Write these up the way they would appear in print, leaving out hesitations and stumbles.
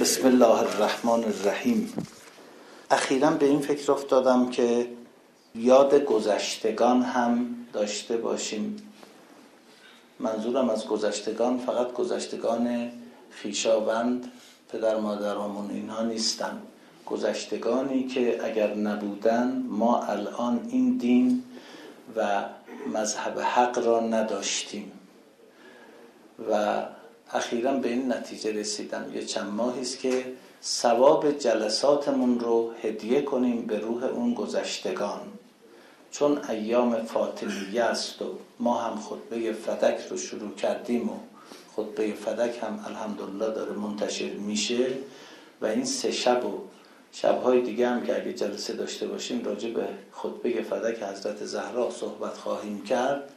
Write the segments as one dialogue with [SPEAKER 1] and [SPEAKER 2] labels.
[SPEAKER 1] بسم الله الرحمن الرحیم. اخیراً به این فکر افتادم که یاد گذشتگان هم داشته باشیم. منظورم از گذشتگان فقط گذشتگان خویشاوند، پدر مادرامون اینها نیستن. گذشتگانی که اگر نبودن ما الان این دین و مذهب حق را نداشتیم. و اخیراً به این نتیجه رسیدم، یه چند ماهی است که ثواب جلساتمون رو هدیه کنیم به روح اون گذشتگان، چون ایام فاطمیه است و ما هم خطبه فدک رو شروع کردیم و خطبه فدک هم الحمدلله داره منتشر میشه و این 3 شب و شبهای دیگه هم که اگه جلسه داشته باشیم راجع به خطبه فدک حضرت زهرا صحبت خواهیم کرد.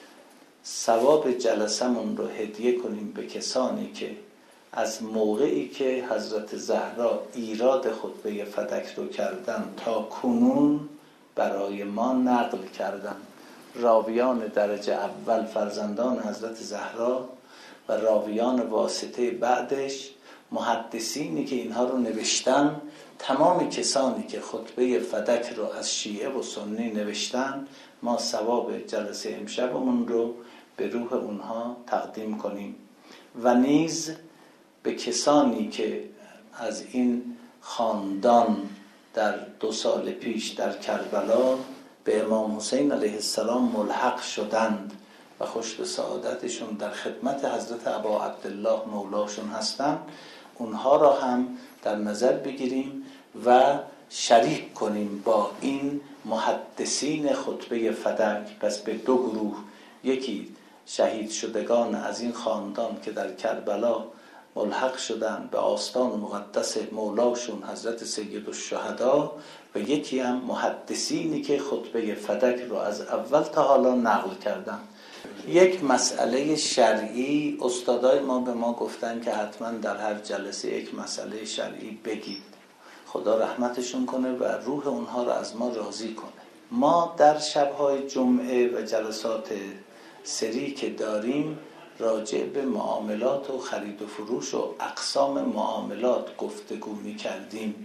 [SPEAKER 1] ثواب جلسمون رو هدیه کنیم به کسانی که از موقعی که حضرت زهرا ایراد خطبه فدک رو کردن تا کنون برای ما نقل کردن. راویان درجه اول فرزندان حضرت زهرا و راویان واسطه بعدش، محدثینی که اینها رو نوشتن، تمام کسانی که خطبه فدک رو از شیعه و سنی نوشتن، ما ثواب جلسه امشبمون رو به روح اونها تقدیم کنیم. و نیز به کسانی که از این خاندان در 2 سال پیش در کربلا به امام حسین علیه السلام ملحق شدند و خوش به سعادتشون در خدمت حضرت ابا عبدالله مولاشون هستند، اونها را هم در نظر بگیریم و شریک کنیم با این محدثین خطبه فدک. پس به 2 گروه، یکی شهید شدگان از این خاندان که در کربلا ملحق شدن به آستان مقدس مولاشون حضرت سید الشهدا، و یکی هم محدثینی که خطبه فدک رو از اول تا حالا نقل کردن. یک مسئله شرعی، استادای ما به ما گفتن که حتما در هر جلسه یک مسئله شرعی بگید. خدا رحمتشون کنه و روح اونها رو از ما راضی کنه. ما در شبهای جمعه و جلسات سری که داریم راجع به معاملات و خرید و فروش و اقسام معاملات گفتگو می کردیم.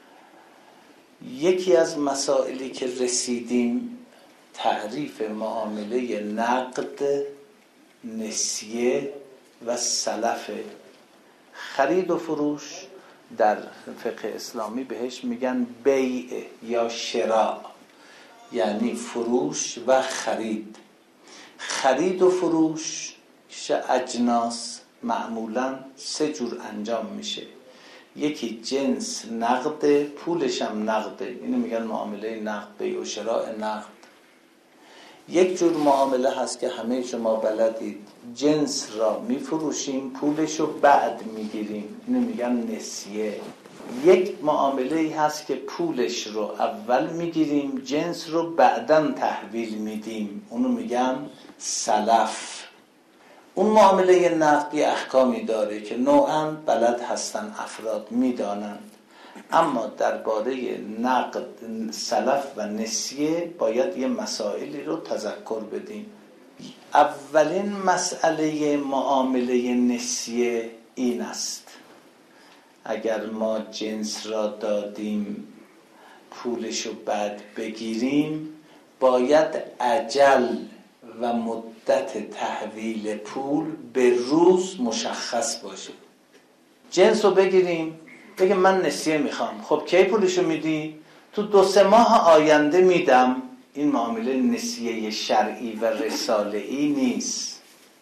[SPEAKER 1] یکی از مسائلی که رسیدیم تعریف معامله نقد، نسیه و سلف. خرید و فروش در فقه اسلامی بهش میگن بیع یا شراء، یعنی فروش و خرید. خرید و فروش اجناس معمولاً 3 جور انجام میشه. یکی جنس نقد، پولش هم نقده، اینو میگن معامله نقد، بیع و شراء نقد. یک جور معامله هست که همه شما بلدید، جنس را میفروشیم، پولش رو بعد میگیریم، اینو میگن نسیه. یک معامله هست که پولش رو اول میگیریم، جنس رو بعداً تحویل میدیم، اونو میگن سلف. اون معامله نقدی احکامی داره که نوعاً بلد هستن افراد میدانند، اما درباره نقد، سلف و نسیه باید یه مسائلی رو تذکر بدیم. اولین مسئله معامله نسیه این است: اگر ما جنس را دادیم پولش رو بعد بگیریم، باید اجل و مدت تحویل پول به روز مشخص باشه. جنس رو بگیریم، بگیم من نسیه میخوام، خب کی پولشو میدی؟ تو 2-3 ماه آینده میدم. این معامله نسیه شرعی و رساله‌ای نیست.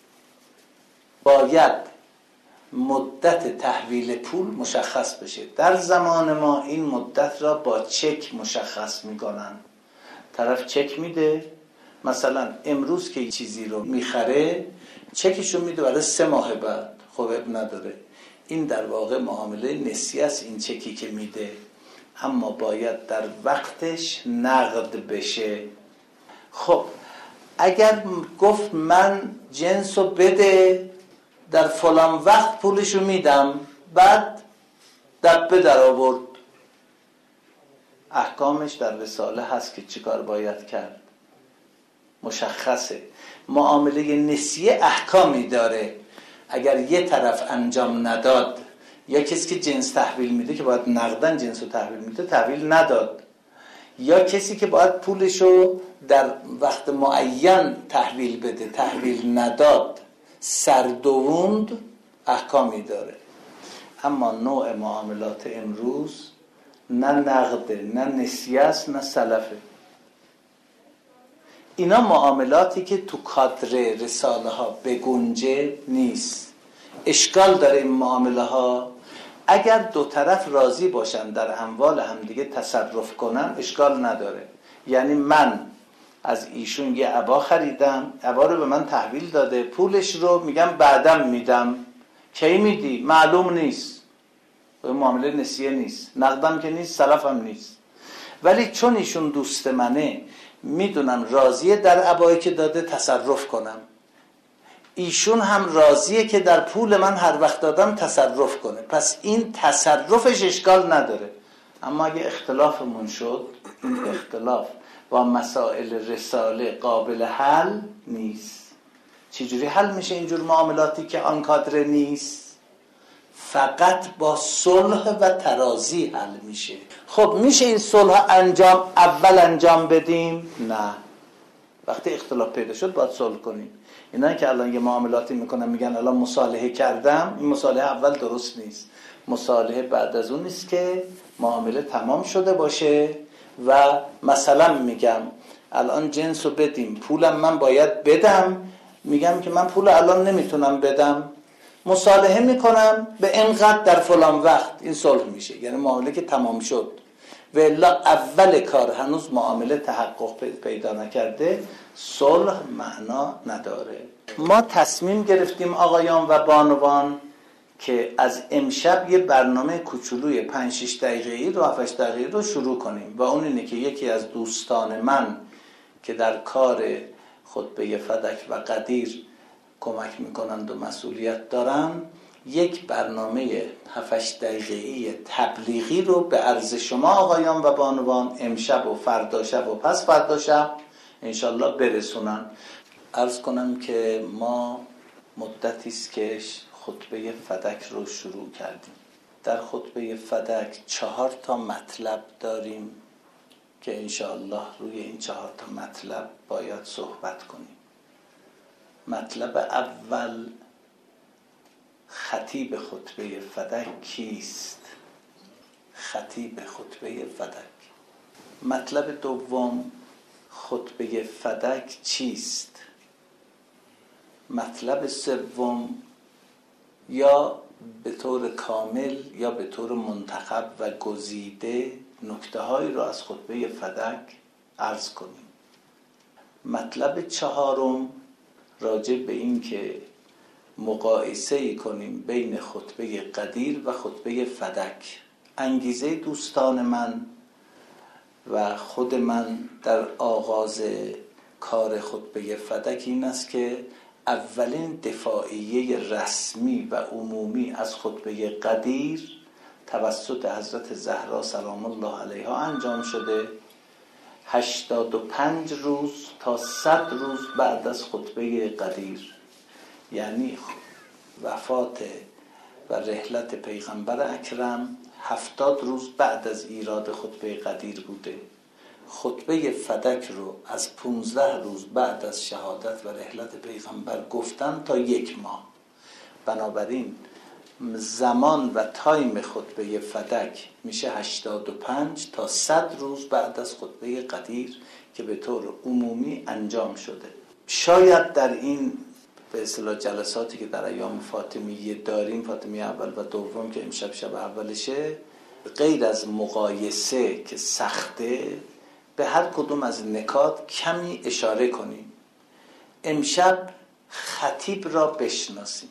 [SPEAKER 1] باید مدت تحویل پول مشخص بشه. در زمان ما این مدت را با چک مشخص میکنن. طرف چک میده، مثلا امروز که چیزی رو میخره چکشو میده برای 3 ماه بعد، خب اب نداره. این در واقع معامله نسیه است، این چکی که میده، اما باید در وقتش نقد بشه. خب اگر گفت من جنسو بده در فلان وقت پولشو میدم، بعد دبه در آورد، احکامش در رساله هست که چیکار باید کرد، مشخصه. معامله نسیه احکامی داره. اگر یه طرف انجام نداد یا کسی که جنس تحویل میده که باید نقدن جنس رو تحویل میده تحویل نداد، یا کسی که باید پولشو در وقت معین تحویل بده تحویل نداد، سردووند احکامی داره. اما نوع معاملات امروز نه نقده، نه نسیه است، نه سلفه. اینا معاملاتی که تو کادر رساله ها بگنجه نیست. اشکال داره این معامله ها. اگر دو طرف راضی باشن در اموال همدیگه تصرف کنن اشکال نداره. یعنی من از ایشون یه عبا خریدم، عبا رو به من تحویل داده، پولش رو میگم بعدم میدم. کی میدی؟ معلوم نیست. معامله نسیه نیست، نقدم که نیست، سلف هم نیست. ولی چون ایشون دوست منه، میدونم راضیه در عبایی که داده تصرف کنم، ایشون هم راضیه که در پول من هر وقت دادم تصرف کنه، پس این تصرفش اشکال نداره. اما اگه اختلافمون شد، این اختلاف با مسائل رساله قابل حل نیست. چجوری حل میشه اینجور معاملاتی که آن کادر نیست؟ فقط با صلح و تراضی حل میشه. خب میشه این صلح اول انجام بدیم؟ نه. وقتی اختلاف پیدا شد باید صلح کنیم. اینا که الان یه معاملاتی میکنن میگن الان مصالحه کردم، این مصالحه اول درست نیست. مصالحه بعد از اون نیست که معامله تمام شده باشه و مثلا میگم الان جنس رو بدیم، پولم من باید بدم، میگم که من پول الان نمیتونم بدم، مصالحه میکنم به اینقدر در فلان وقت، این صلح میشه. یعنی معامله که تمام شد و الا اول کار هنوز معامله تحقق پیدا نکرده، صلح معنا نداره. ما تصمیم گرفتیم آقایان و بانوان که از امشب یه برنامه کوچولوی 5-6 دقیقه‌ای رو 7-8 دقیقه‌ای رو شروع کنیم و اون اینه که یکی از دوستان من که در کار خطبه فدک و قدیر کمک میکنند و مسئولیت دارن، یک برنامه 7-8 دقیقه‌ای تبلیغی رو به عرض شما آقایان و بانوان امشب و فردا شب و پس فردا شب انشالله برسونن. عرض کنم که ما مدتی است که خطبه فدک رو شروع کردیم. در خطبه فدک 4 مطلب داریم که انشالله روی این 4 مطلب باید صحبت کنیم. مطلب اول، خطیب خطبه فدک کیست؟ خطیب خطبه فدک. مطلب دوم، خطبه فدک چیست؟ مطلب سوم، یا به طور کامل یا به طور منتخب و گزیده نکته‌هایی را از خطبه فدک عرض کنیم. مطلب چهارم، راجع به این که مقایسه کنیم بین خطبه قدیر و خطبه فدک. انگیزه دوستان من و خود من در آغاز کار خطبه فدک این است که اولین دفاعیه رسمی و عمومی از خطبه قدیر توسط حضرت زهرا سلام الله علیها انجام شده 85 روز تا 100 روز بعد از خطبه قدیر، یعنی وفات و رحلت پیغمبر اکرم 70 روز بعد از ایراد خطبه قدیر بوده. خطبه فدک رو از 15 روز بعد از شهادت و رحلت پیغمبر گفتن تا 1 ماه. بنابراین زمان و تایم خطبه فدک میشه 85 تا 100 روز بعد از خطبه قدیر که به طور عمومی انجام شده. شاید در این به اصطلاح جلساتی که در ایام فاطمیه داریم، فاطمیه اول و دوم که امشب شب اولشه، غیر از مقایسه که سخته، به هر کدوم از نکات کمی اشاره کنیم. امشب خطیب را بشناسیم.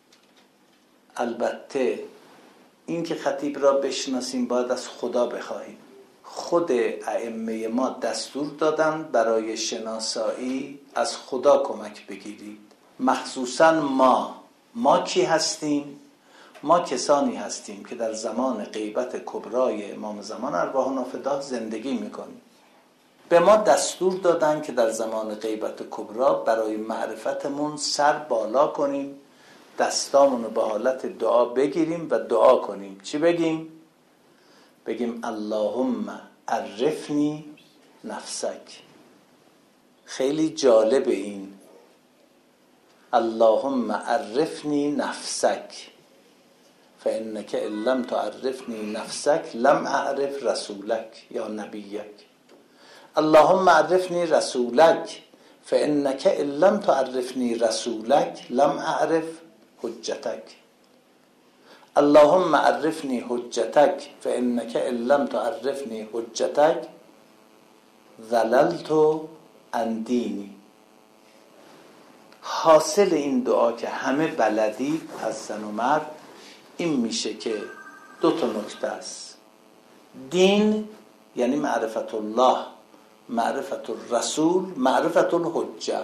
[SPEAKER 1] البته این که خطیب را بشناسیم باید از خدا بخواهیم. خود ائمه ما دستور دادن برای شناسایی از خدا کمک بگیرید. مخصوصا ما کی هستیم؟ ما کسانی هستیم که در زمان غیبت کبرای امام زمان ارواح نافداه زندگی میکنیم. به ما دستور دادن که در زمان غیبت کبرا برای معرفتمون سر بالا کنیم دستامونو به حالت دعا بگیریم و دعا کنیم. چی بگیم؟ بگیم اللهم عرفنی نفسک. خیلی جالب این اللهم عرفنی نفسک فانک ان لم تعرفنی نفسک لم اعرف رسولک یا نبیک. اللهم عرفنی رسولک فانک ان لم تعرفنی رسولک لم اعرف حجتک. اللهم عرفنی حجتک فانک ان لم تعرفنی حجتک ضللت عن دینی. حاصل این دعا که همه بلدی از زن و مرد این میشه که دو تا نکته است. دین یعنی معرفت الله، معرفت الرسول، معرفت الحجه.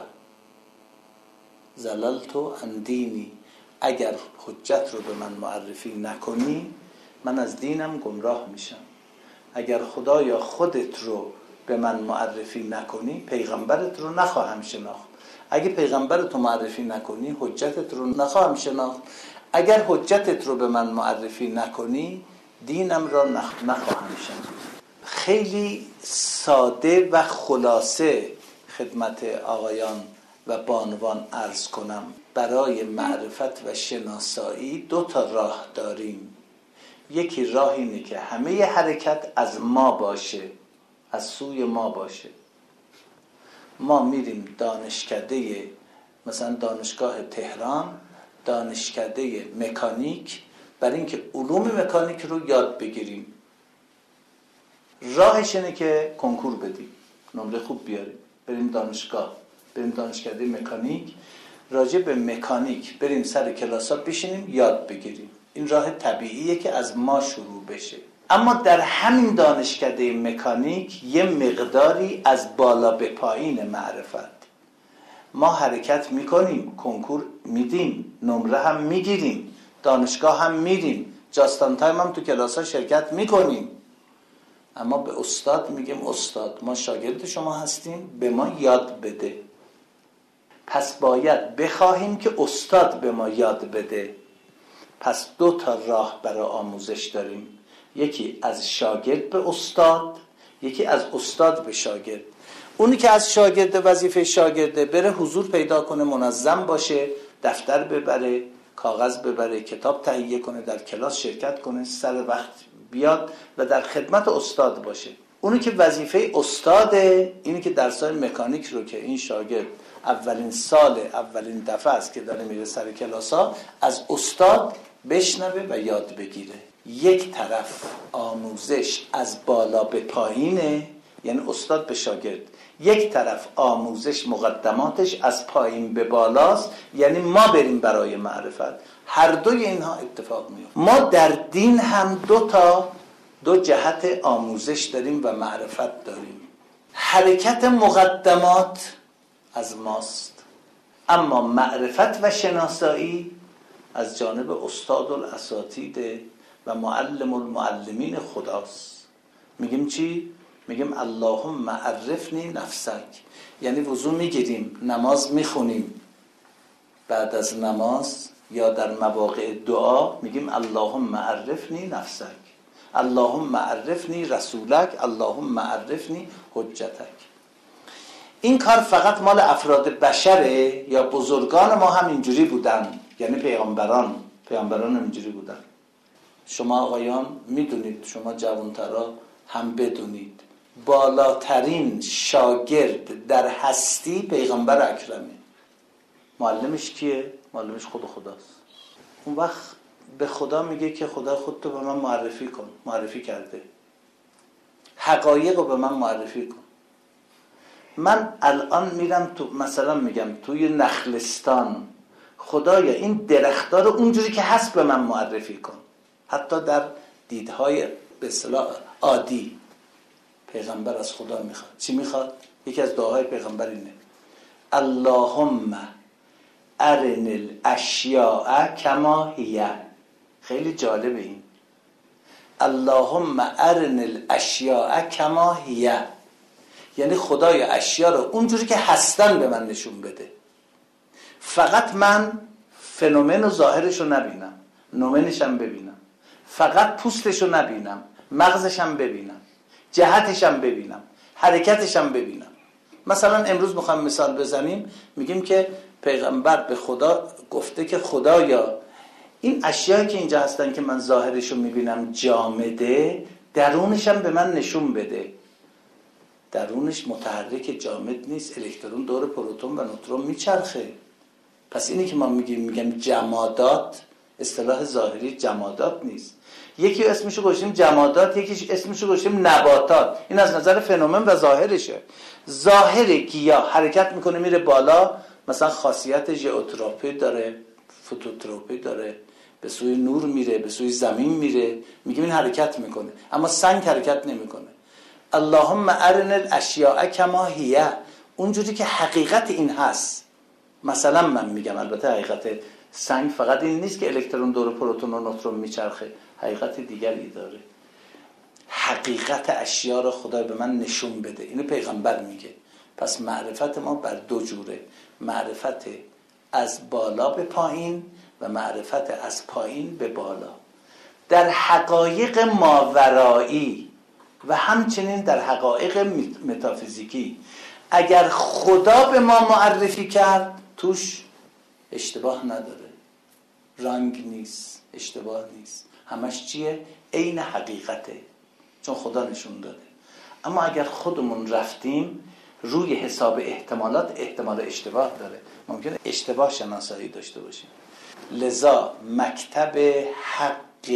[SPEAKER 1] ضللت عن دینی، اگر حجت رو به من معرفی نکنی من از دینم گمراه میشم. اگر خدایا خودت رو به من معرفی نکنی پیغمبرت رو نخواهم شناخت. اگه پیغمبرت رو معرفی نکنی حجتت رو نخواهم شناخت. اگر حجتت رو به من معرفی نکنی دینم را نخواهم شناخت. خیلی ساده و خلاصه خدمت آقایان و بانوان عرض کنم. برای معرفت و شناسایی دو تا راه داریم. یکی راه اینه که همه حرکت از ما باشه، از سوی ما باشه. ما میریم دانشکده، مثلا دانشگاه تهران، دانشکده مکانیک، برای اینکه علوم مکانیک رو یاد بگیریم. راهش اینه که کنکور بدیم، نمره خوب بیاریم، بریم دانشگاه، بریم دانشکده مکانیک، راجع به مکانیک بریم سر کلاسا بشینیم یاد بگیریم. این راه طبیعیه که از ما شروع بشه. اما در همین دانشکده مکانیک یه مقداری از بالا به پایین معرفت ما حرکت میکنیم، کنکور میدیم، نمره هم میگیریم، دانشگاه هم میریم، جاستان تایم هم تو کلاسا شرکت میکنیم. اما به استاد میگیم استاد ما شاگرد شما هستیم، به ما یاد بده. پس باید بخواهیم که استاد به ما یاد بده. پس دو تا راه برای آموزش داریم. یکی از شاگرد به استاد، یکی از استاد به شاگرد. اونی که از شاگرد وظیفه شاگرده بره حضور پیدا کنه، منظم باشه، دفتر ببره، کاغذ ببره، کتاب تهیه کنه، در کلاس شرکت کنه، سر وقت بیاد و در خدمت استاد باشه. اونی که وظیفه استاده اینی که درسای مکانیک رو که این شاگرد اولین سال اولین دفعه است که داره میره سر کلاسا از استاد بشنوه و یاد بگیره. یک طرف آموزش از بالا به پایینه، یعنی استاد به شاگرد. یک طرف آموزش مقدماتش از پایین به بالاست، یعنی ما بریم برای معرفت. هر دوی اینها اتفاق میفته. ما در دین هم دو جهت آموزش داریم و معرفت داریم. حرکت مقدمات از ماست، اما معرفت و شناسایی از جانب استاد الاساتید و معلم المعلمین خداست. میگیم چی؟ میگیم اللهم عرفنی نفسک، یعنی وضو میگیریم، نماز میخونیم، بعد از نماز یا در مواقع دعا میگیم اللهم عرفنی نفسک، اللهم عرفنی رسولک، اللهم عرفنی حجتک. این کار فقط مال افراد بشره یا بزرگان ما هم اینجوری بودن؟ یعنی پیامبران هم اینجوری بودن. شما آقایان میدونید، شما جوانترا هم بدونید، بالاترین شاگرد در هستی پیغمبر اکرمه. معلمش کیه؟ معلمش خود خداست. اون وقت به خدا میگه که خدا خودتو به من معرفی کن. معرفی کرده. حقایق رو به من معرفی کن. من الان میرم تو، مثلا میگم توی نخلستان، خدایا این درخت‌ها رو اونجوری که هست به من معرفی کن. حتی در دیدهای به اصطلاح عادی پیغمبر از خدا میخواد. چی میخواد؟ یکی از دعاهای پیغمبر اینه اللهم ارن الاشیاء کما هی. خیلی جالبه این اللهم ارن الاشیاء کما هی، یعنی خدای اشیا رو اونجوری که هستن به من نشون بده. فقط من فنومن و ظاهرش رو نبینم، نومنش هم ببینم، فقط پوستش رو نبینم، مغزش هم ببینم، جهتش هم ببینم، حرکتش هم ببینم. مثلا امروز میخوام مثال بزنیم، میگیم که پیغمبر به خدا گفته که خدایا این اشیایی که اینجا هستن که من ظاهرش رو میبینم جامده، درونش هم به من نشون بده. درونش متحرک جامد نیست، الکترون دور پروتون و نوترون میچرخه. پس اینی که ما میگم جمادات، اصطلاح ظاهری جمادات نیست. یکی اسمشو گذاشتیم جمادات، یکی اسمشو گذاشتیم نباتات. این از نظر فنومن و ظاهرشه. ظاهر گیاه حرکت میکنه میره بالا، مثلا خاصیت ژئوتروپی داره، فوتوتروپی داره، به سوی نور میره، به سوی زمین میره، میگیم این حرکت میکنه. اما سنگ حرکت نمیکنه. اللهم ارنا الاشیاء کما هی، اونجوری که حقیقت این هست. مثلا من میگم، البته حقیقت سنگ فقط این نیست که الکترون دور پروتون و نوترون میچرخه، حقیقت دیگری داره. حقیقت اشیا رو خدا به من نشون بده، اینو پیغمبر میگه. پس معرفت ما بر دو جوره، معرفت از بالا به پایین و معرفت از پایین به بالا. در حقایق ماورایی و همچنین در حقایق متافیزیکی اگر خدا به ما معرفی کرد، توش اشتباه نداره، رنگ نیست، اشتباه نیست، همش چیه؟ عین حقیقته، چون خدا نشون داده. اما اگر خودمون رفتیم روی حساب احتمالات، احتمال اشتباه داره، ممکنه اشتباه شناسایی داشته باشیم. لذا مکتب حق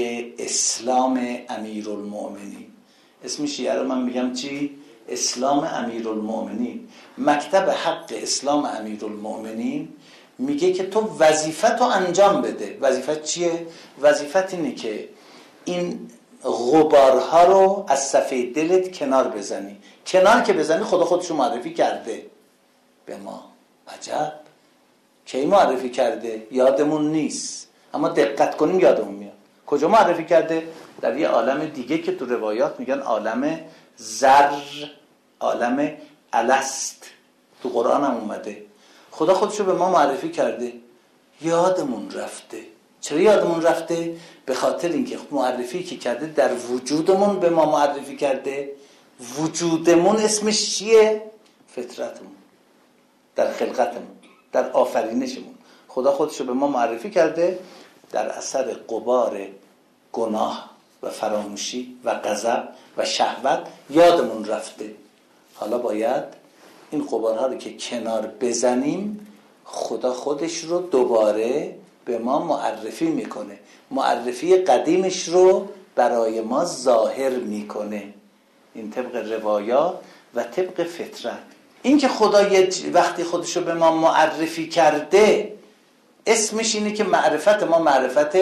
[SPEAKER 1] اسلام امیرالمؤمنین، اسم شیعه رو من میگم چی؟ اسلام امیرالمؤمنین. مکتب حق اسلام امیرالمؤمنین میگه که تو وظیفت رو انجام بده. وظیفت چیه؟ وظیفت اینه که این غبارها رو از صفحه دلت کنار بزنی. کنار که بزنی، خدا خودشو معرفی کرده به ما. عجب، کی معرفی کرده؟ یادمون نیست، اما دقت کنیم یادمون میاد. کجا معرفی کرده؟ در یه عالم دیگه که تو روایات میگن عالم زر، عالم الست، تو قرآن هم اومده. خدا خودشو به ما معرفی کرده، یادمون رفته. چرا یادمون رفته؟ به خاطر اینکه معرفی که کرده در وجودمون به ما معرفی کرده. وجودمون اسمش چیه؟ فطرتمون، در خلقتمون، در آفرینشمون خدا خودشو به ما معرفی کرده. در اثر غبار گناه و فراموشی و غضب و شهوت یادمون رفته. حالا باید این غبارها رو که کنار بزنیم، خدا خودش رو دوباره به ما معرفی میکنه. معرفی قدیمش رو برای ما ظاهر میکنه. این طبق روایات و طبق فطرت. این که خدا وقتی خودش رو به ما معرفی کرده، اسمش اینه که معرفت ما معرفت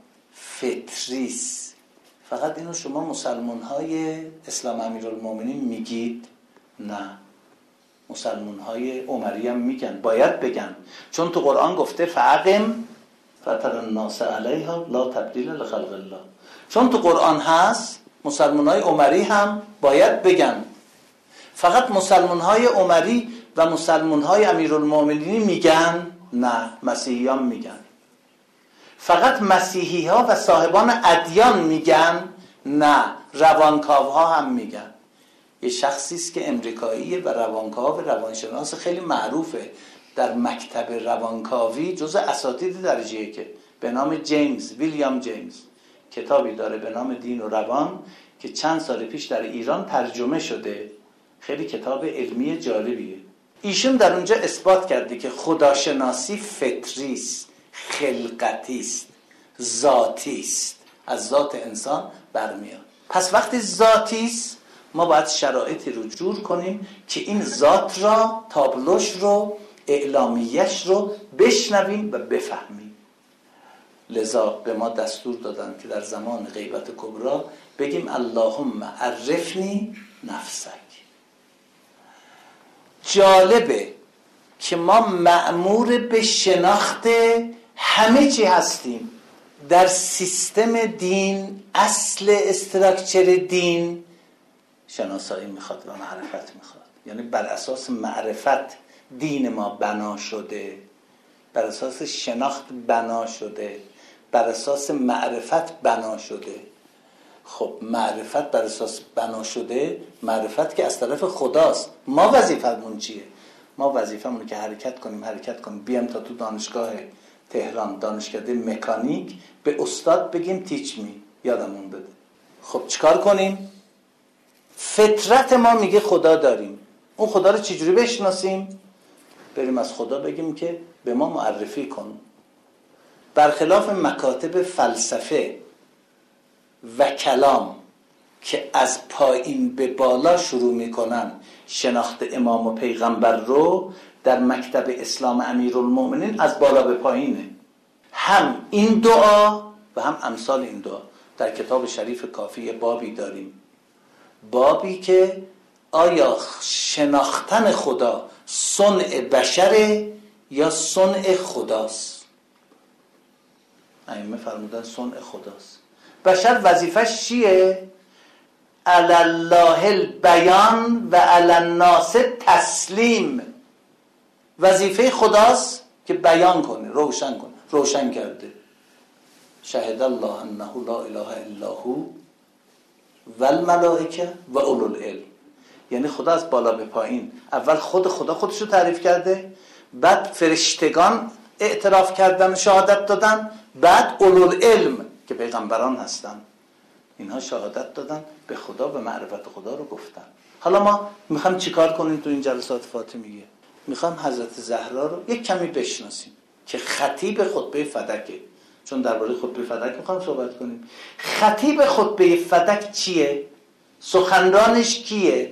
[SPEAKER 1] فطریست. فقط اینو شما مسلمان های اسلام امیرالمؤمنین میگید؟ نه، مسلمان های عمری هم میگن، باید بگن، چون تو قرآن گفته فاقم فطر الناس علیها لا تبدیل لخلق الله. چون تو قرآن هست، مسلمان های عمری هم باید بگن. فقط مسلمان های عمری و مسلمان های امیرالمؤمنین میگن؟ نه، مسیحی هم میگن. فقط مسیحی ها و صاحبان ادیان میگن؟ نه، روانکاو ها هم میگن. یه شخصی است که امریکاییه و روانکاو و روانشناس خیلی معروفه در مکتب روانکاوی، جزء اساتید درجه یکه، به نام ویلیام جیمز. کتابی داره به نام دین و روان که چند سال پیش در ایران ترجمه شده. خیلی کتاب علمی جالبیه. ایشون در اونجا اثبات کرده که خداشناسی فطریست، خلقتیست، ذاتیست، از ذات انسان برمیاد. پس وقتی ذاتیست، ما باید شرایطی رو جور کنیم که این ذات را، تابلوش رو، اعلامیش رو بشنویم و بفهمیم. لذا به ما دستور دادن که در زمان غیبت کبرا بگیم اللهم عرفنی نفسک. جالبه که ما مأمور به شناخت همه چی هستیم. در سیستم دین، اصل استراکچر دین شناسایی میخواد و معرفت میخواد. یعنی بر اساس معرفت دین ما بنا شده. بر اساس شناخت بنا شده، بر اساس معرفت بنا شده. خب معرفت بر اساس بنا شده، معرفت که از طرف خداست. ما وظیفمون چیه؟ ما وظیفمونه که حرکت کنیم بیام تا تو دانشگاه تهران، دانشکده مکانیک، به استاد بگیم تیچ می، یادمون بده. خب چیکار کنیم؟ فطرت ما میگه خدا داریم. اون خدا رو چجوری بشناسیم؟ بریم از خدا بگیم که به ما معرفی کن. برخلاف مکاتب فلسفه و کلام که از پایین به بالا شروع میکنن شناخت امام و پیغمبر رو، در مکتب اسلام امیرالمؤمنین از بالا به پایینه. هم این دعا و هم امثال این دعا. در کتاب شریف کافی بابی داریم، بابی که آیا شناختن خدا صنع بشره یا صنع خداست؟ ائمه فرمودن صنع خداست. بشر وظیفش چیه؟ علی الله البیان و علی الناس تسلیم. وظیفه خداست که بیان کنه، روشن کنه. روشن کرده. شهد الله انه لا اله الا هو و الملائکه و اولو العلم. یعنی خدا از بالا به پایین اول خدا خودشو تعریف کرده، بعد فرشتگان اعتراف کردن، شهادت دادن، بعد اولو العلم که پیغمبران هستن، اینها شهادت دادن به خدا و معرفت خدا رو گفتن. حالا ما میخوام چیکار کنیم تو این جلسات فاطمیه؟ میخوام حضرت زهرا رو یک کمی بشناسیم که خطیب خطبه فدکه. چون درباره خطبه فدک میخوام صحبت کنیم. خطیب خطبه فدک چیه؟ سخنرانش کیه؟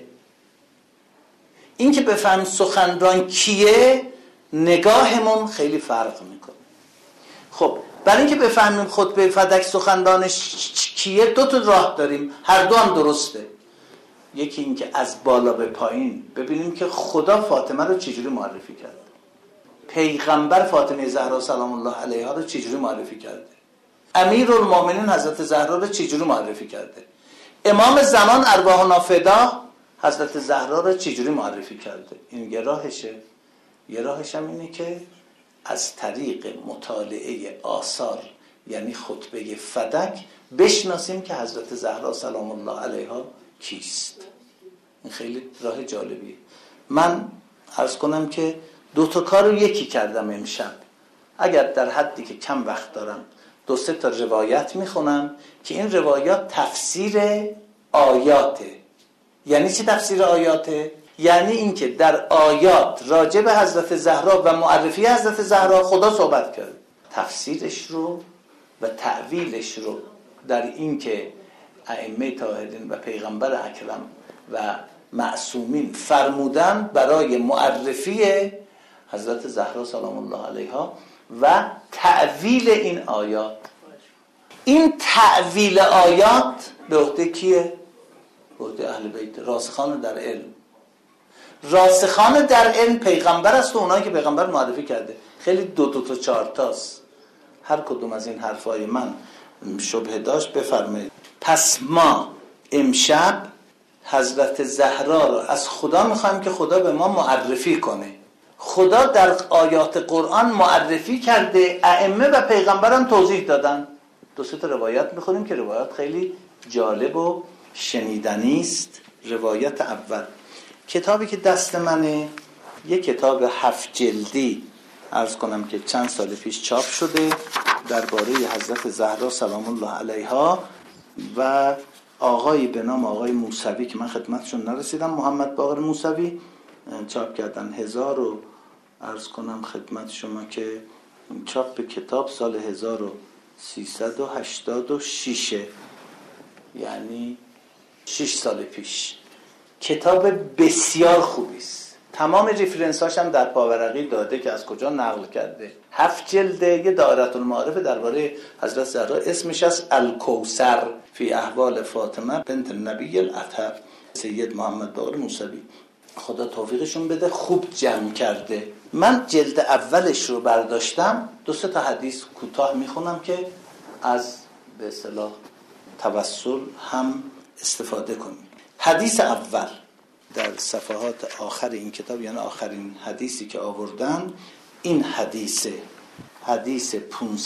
[SPEAKER 1] این که بفهمیم سخنران کیه، نگاهمون خیلی فرق میکنه. خب برای اینکه بفهمیم خطبه فدک سخنرانش کیه، دو تا راه داریم، هر دو هم درسته. یکی این که از بالا به پایین ببینیم که خدا فاطمه رو چجوری معرفی کرده، پیغمبر فاطمه زهرا سلام الله علیها رو چجوری معرفی کرده، امیرالمؤمنین حضرت زهرا رو چجوری معرفی کرده، امام زمان ارواحنا فدا حضرت زهرا رو چجوری معرفی کرده. این یه راهشه. یه راهش هم اینه که از طریق مطالعه آثار، یعنی خطبه فدک، بشناسیم که حضرت زهرا سلام الله علیها کیست. این خیلی راه جالبیه. من عرض کنم که دو تا کار رو یکی کردم امشب. اگر در حدی که کم وقت دارم 2-3 تا روایت میخونم که این روایات تفسیر آیاته. یعنی چه تفسیر آیاته؟ یعنی اینکه در آیات راجع به حضرت زهرا و معرفی حضرت زهرا خدا صحبت کرد. تفسیرش رو و تعویلش رو در اینکه ائمه طاهرین و پیغمبر اکرم و معصومین فرمودن برای معرفی حضرت زهرا سلام الله علیها و تعویل این آیات. این تعویل آیات به عهده کیه؟ به عهده اهل بیت، راسخان در علم. راسخان در علم پیغمبر است و اونایی که پیغمبر معرفی کرده. خیلی 2 تا 4 تاست. هر کدوم از این حرفای من شبهه داشت بفرمایید. پس ما امشب حضرت زهرا رو از خدا میخوایم که خدا به ما معرفی کنه. خدا در آیات قرآن معرفی کرده، ائمه و پیغمبران توضیح دادن. 2-3 تا روایت میخونیم که روایت خیلی جالب و شنیدنی است. روایت اول، کتابی که دست منه یک کتاب 7 جلدی عرض کنم که چند سال پیش چاپ شده درباره حضرت زهرا سلام الله علیها و آقایی به نام آقای موسوی که من خدمتشون نرسیدم، محمد باقر موسوی، چاپ کردن. 1000 رو عرض کنم خدمت شما که چاپ کتاب سال 1386، یعنی 6 سال پیش. کتاب بسیار خوبی است. تمام ریفرنساش هم در پاورقی داده که از کجا نقل کرده. 7 جلده. یه دائره المعارف درباره حضرت زهرا، اسمش است الکوثر فی احوال فاطمه بنت النبی الاطهر، سید محمد باقر موسوی. خدا توفیقشون بده، خوب جمع کرده. من جلد اولش رو برداشتم، 2-3 تا حدیث کوتاه میخونم که از به اصطلاح توسل هم استفاده کنیم. حدیث اول در صفحات آخر این کتاب، یعنی آخرین حدیثی که آوردن، این حدیث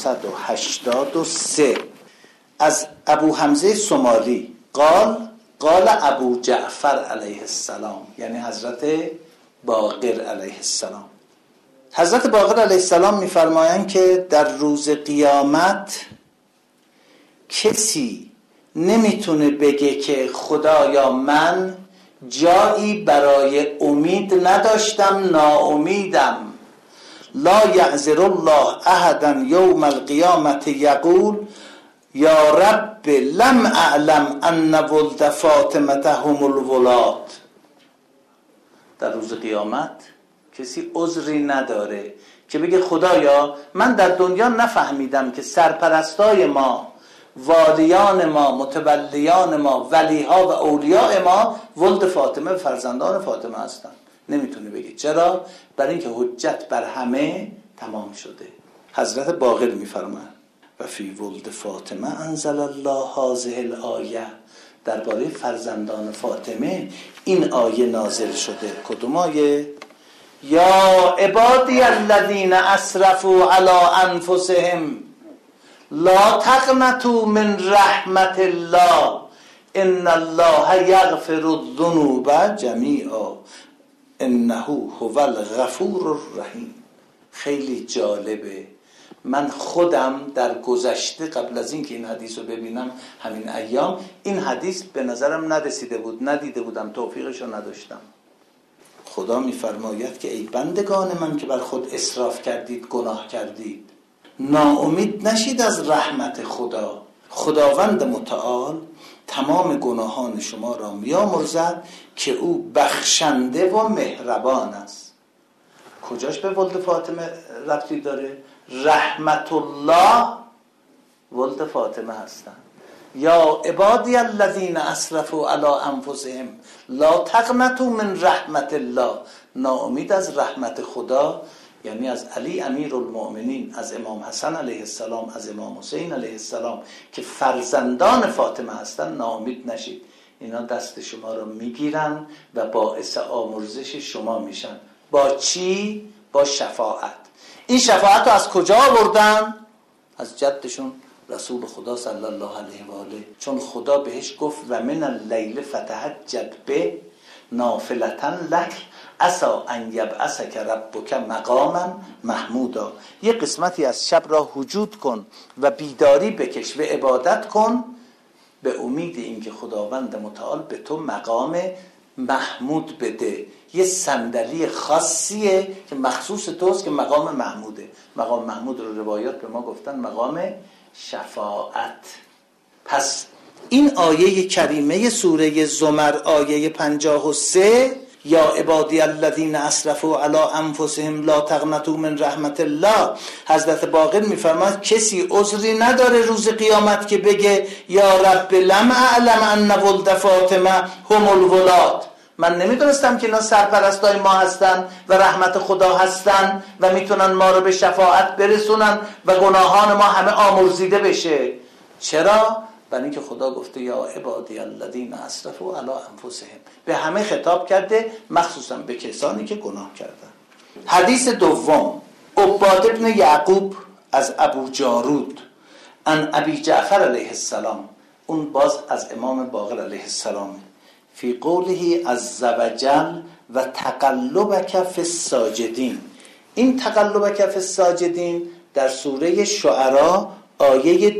[SPEAKER 1] 583 از ابو حمزه سمالی قال ابو جعفر علیه السلام، یعنی حضرت باقر علیه السلام. حضرت باقر علیه السلام میفرمایند که در روز قیامت کسی نمیتونه بگه که خدایا من جایی برای امید نداشتم، ناامیدم. لا یعذر الله احدا یوم القیامت یقول یا رب لم اعلم ان ولد فاطمه هم الولاد. در روز قیامت کسی عذری نداره که بگه خدایا من در دنیا نفهمیدم که سرپرستای ما، والیان ما، متولیان ما، ولیها و اولیاء ما ولد فاطمه، فرزندان فاطمه هستند. نمیتونه بگه. چرا؟ برای اینکه حجت بر همه تمام شده. حضرت باقر میفرمایند و فی ولد فاطمه انزل الله هذه الآیه، درباره فرزندان فاطمه این آیه نازل شده. کدوم آیه؟ یا عبادی الذین اسرفوا علی انفسهم لا تقنطوا من رحمت الله ان الله یغفر الذنوب جمیعا انه هو الغفور الرحیم. خیلی جالبه. من خودم در گذشته قبل از این که این حدیث رو ببینم، همین ایام این حدیث به نظرم نرسیده بود، ندیده بودم، توفیقش رو نداشتم. خدا میفرماید که ای بندگان من که بر خود اسراف کردید، گناه کردید، ناامید نشید از رحمت خدا. خداوند متعال تمام گناهان شما را میامرزد که او بخشنده و مهربان است. کجاش به ولد فاطمه ربطی داره؟ رحمت الله ولد فاطمه هستن. یا عبادی الذین اسرفوا علی انفسهم لا تقنطوا من رحمت الله. ناامید از رحمت خدا یعنی از علی امیرالمؤمنین، از امام حسن علیه السلام، از امام حسین علیه السلام که فرزندان فاطمه هستن، ناامید نشید. اینا دست شما رو میگیرن و باعث آمرزش شما میشن. با چی؟ با شفاعت. این شفاعت رو از کجا آوردن؟ از جدشون رسول خدا صلی الله علیه و آله. چون خدا بهش گفت و من اللیل فتهجد به نافلة لک عسی ان یبعثک ربک مقاما محمودا. یه قسمتی از شب را هجود کن و بیداری بکش و عبادت کن به امید اینکه خداوند متعال به تو مقام محمود بده. یه صندلی خاصیه که مخصوص توست که مقام محموده. مقام محمود رو روایات به ما گفتن مقام شفاعت. پس این آیه کریمه سوره زمر آیه 53 یا عبادی الذین اسرفوا علی انفسهم لا تقنطوا من رحمت الله، حضرت باقر میفرماید کسی عذری نداره روز قیامت که بگه یا رب لم اعلم ان ولد فاطمه هم الولاد. من نمیدونستم که اینا سرپرستای ما هستن و رحمت خدا هستن و میتونن ما رو به شفاعت برسونن و گناهان ما همه آمرزیده بشه. چرا؟ برای اینکه خدا گفته یا عبادی الذین اسرفوا علی انفسهم، به همه خطاب کرده، مخصوصا به کسانی که گناه کردن. حدیث دوم، عباد ابن یعقوب از ابو جارود عن ابی جعفر علیه السلام، اون باز از امام باقر علیه السلام، فی قوله عز وجل و تقلبک فی الساجدین. این تقلبک فی الساجدین در سوره شعراء آیه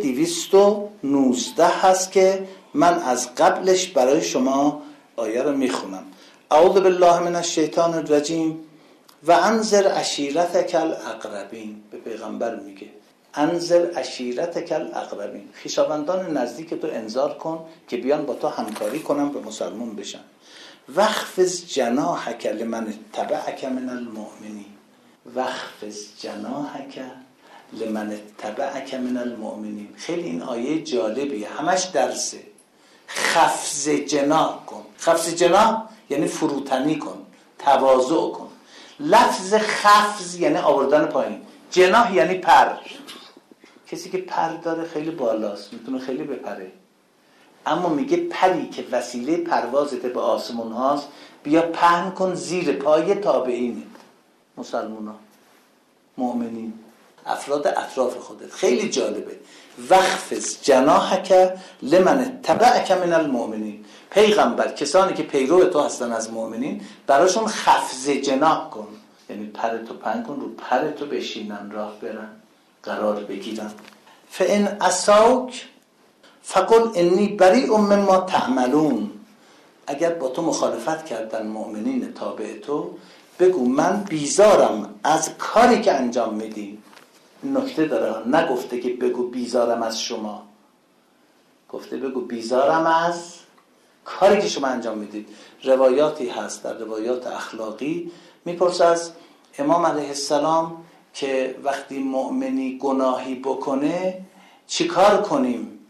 [SPEAKER 1] 219 هست که من از قبلش برای شما آیه رو میخونم. اعوذ بالله من الشیطان الرجیم و انذر عشیرتک الاقربین. به پیغمبر میگه انذر عشیرتک الاقربین، خویشاوندان نزدیک تو انذار کن که بیان با تو همکاری کنن به مسلمان بشن. واخفض جناحک لمن اتبعک من المؤمنین. واخفض جناحک لمن اتبعک من المؤمنین. خیلی این آیه جالبیه، همش درسه. خفض جناح کن. خفض جناح یعنی فروتنی کن، تواضع کن. لفظ خفض یعنی آوردن پایین، جناح یعنی پر. کسی که پر داره خیلی بالاست، میتونه خیلی بپره، اما میگه پری که وسیله پروازت به آسمون هاست بیا پهن کن زیر پای تابعینت. مؤمنین، افراد اطراف خودت. خیلی جالبه. وخفض جناحک لمن اتبعک من المؤمنین. پیغمبر کسانی که پیرو تو هستن از مؤمنین براشون خفض جناح کن، یعنی پرتو پهن کن، رو پرتو بشینن، راه برن، قرار بگیرن. فان عصاک فقل انی بریء مما تعملون. اگر با تو مخالفت کردن مؤمنین تابع تو، بگو من بیزارم از کاری که انجام میدین. نکته داره، نگفته که بگو بیزارم از شما، گفته بگو بیزارم از کاری که شما انجام میدید. روایاتی هست در روایات اخلاقی میپرسه از امام علیه السلام که وقتی مؤمنی گناهی بکنه چی کار کنیم؟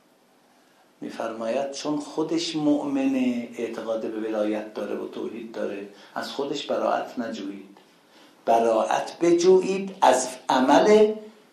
[SPEAKER 1] میفرماید چون خودش مؤمنه، اعتقاد به ولایت داره و توحید داره، از خودش براءت نجویید، براءت بجویید از عمل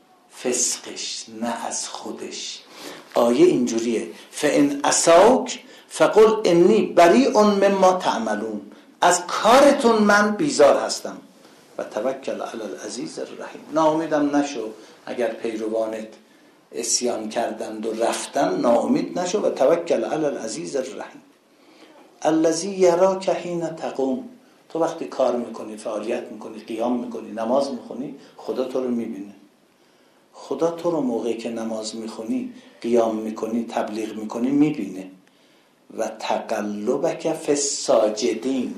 [SPEAKER 1] فسقش، نه از خودش. آیه اینجوریه فان عصاک فقل انی بریء مما تعملون. از کارتون من بیزار هستم. و توکل علی العزیز الرحیم. ناامیدم نشو اگر پیروانت عصیان کردند و رفتن، ناامید نشو. و توکل علی العزیز الرحیم الذی یراک حین تقوم. تو وقتی کار میکنی، فعالیت میکنی، قیام میکنی، نماز میخونی، خدا تو رو میبینه. خدا تو رو موقعی که نماز میخونی، قیام میکنی، تبلیغ میکنی میبینه. و تقلبک فی الساجدین.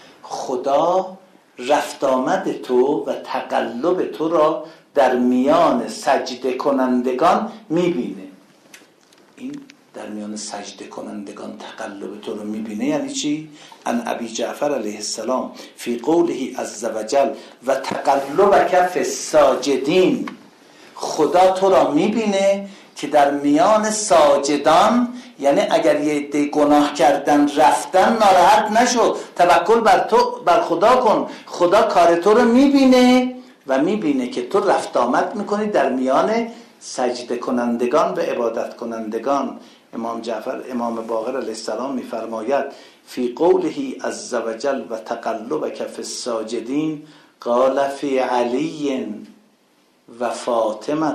[SPEAKER 1] خدا رفت آمد تو و تقلب تو را در میان سجده کنندگان میبینه. این در میان سجده کنندگان تقلب تو رو میبینه یعنی چی؟ ان ابی جعفر علیه السلام فی قوله عز وجل و تقلبک فی الساجدین. خدا تو را میبینه که در میان ساجدان، یعنی اگر یه عده گناه کردن رفتن، ناراحت نشو، توکل بر خدا کن. خدا کار تو رو میبینه و میبینه که تو رفت آمد میکنی در میان سجده کنندگان و عبادت کنندگان. امام باقر علیه السلام میفرماید فی قوله عز وجل و تقلبک فی الساجدین قال فی علی و فاطمه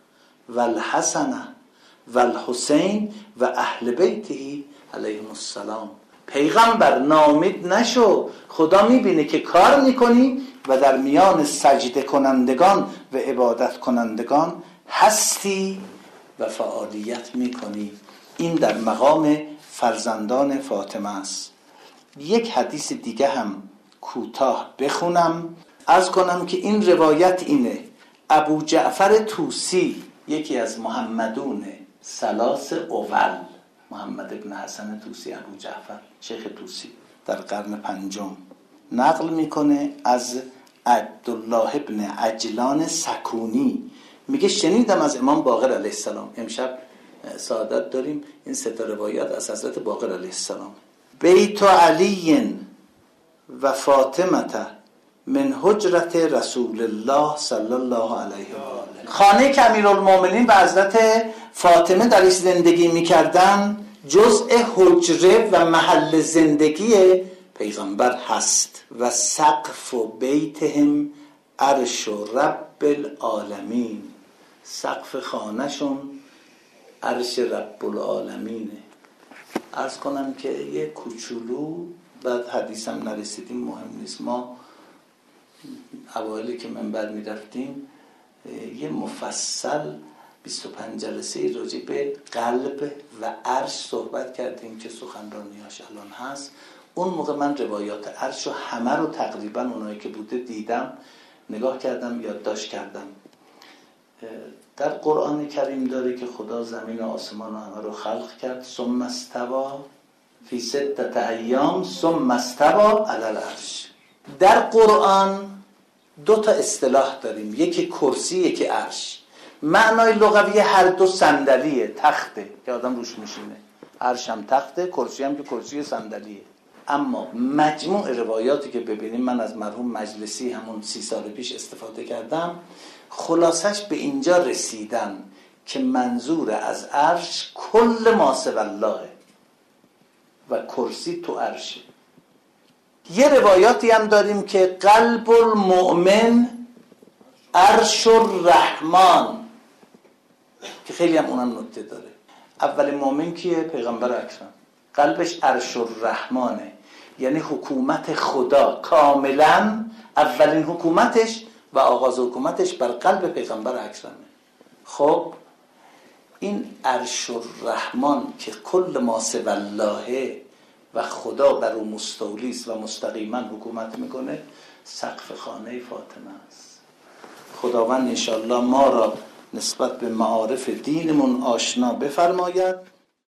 [SPEAKER 1] و الحسن و الحسین و اهل بیته علیهم السلام. پیغمبر ناامید نشو، خدا میبینه که کار میکنی و در میان سجده کنندگان و عبادت کنندگان هستی و فعالیت میکنی. این در مقام فرزندان فاطمه است. یک حدیث دیگه هم کوتاه بخونم، عرض کنم که این روایت اینه. ابو جعفر طوسی، یکی از محمدون ثلاث اول، محمد ابن حسن طوسی، ابو جعفر شیخ طوسی در قرن پنجم، نقل میکنه از عبدالله ابن عجلان سکونی. میگه شنیدم از امام باقر علیه السلام. امشب سعادت داریم این سه تا روایات از حضرت باقر علیه السلام. بیت علی و فاطمه من حجرت رسول الله صلی الله علیه و آله. خانه که امیرالمومنین و حضرت فاطمه درش زندگی میکردن جزء حجره و محل زندگی پیغمبر هست. و سقف بیتهم عرش رب العالمین. سقف خانهشون عرش رب العالمینه. عرض کنم که یه کوچولو، بعد حدیثم نرسیدیم مهم نیست، ما اوایلی که منبر می رفتیم یه مفصل 25 جلسه راجع به قلب و عرش صحبت کردیم که سخنرانیاش الان هست. اون موقع من روایات عرش رو همه رو تقریبا اونایی که بوده دیدم، نگاه کردم، یادداشت کردم. در قرآن کریم داره که خدا زمین و آسمان و همه رو خلق کرد، ثم استوى فی 6 ایام ثم استوى علی العرش. در قرآن 2 تا اصطلاح داریم، یکی کرسی، یکی عرش. معنای لغوی هر دو صندلیه، تخته که آدم روش میشینه. عرش هم تخته، کرسی هم که کرسی صندلیه. اما مجموع روایاتی که ببینیم، من از مرحوم مجلسی همون 30 سال پیش استفاده کردم، خلاصش به اینجا رسیدن که منظور از عرش کل ما سوی الله و کرسی تو عرشه. یه روایاتی هم داریم که قلب المؤمن عرش الرحمن که خیلی هم اونم نکته داره. اولین مؤمن کیه؟ پیغمبر اکرم. قلبش عرش الرحمنه، یعنی حکومت خدا کاملا اولین حکومتش و آغاز حکومتش بر قلب پیغمبر اکرمه. خب این عرش الرحمن که کل ما سوی الله و خدا بر او مستولی است و مستقیما حکومت میکنه، سقف خانه فاطمه است. خداوند انشاءالله ما را نسبت به معارف دینمون آشنا بفرماید.